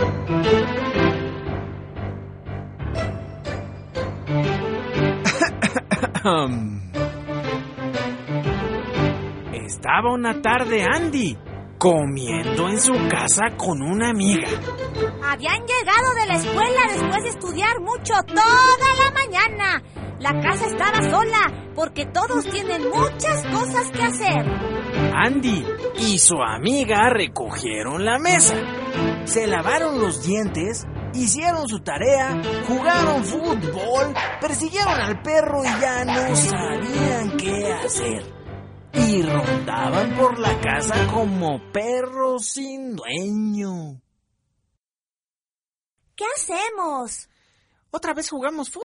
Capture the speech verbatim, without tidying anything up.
Estaba una tarde Andy comiendo en su casa con una amiga. Habían llegado de la escuela después de estudiar mucho toda la mañana. La casa estaba sola porque todos tienen muchas cosas que hacer. Andy y su amiga recogieron la mesa, se lavaron los dientes, hicieron su tarea, jugaron fútbol, persiguieron al perro y ya no sabían qué hacer. Y rondaban por la casa como perros sin dueño. ¿Qué hacemos? Otra vez jugamos fútbol.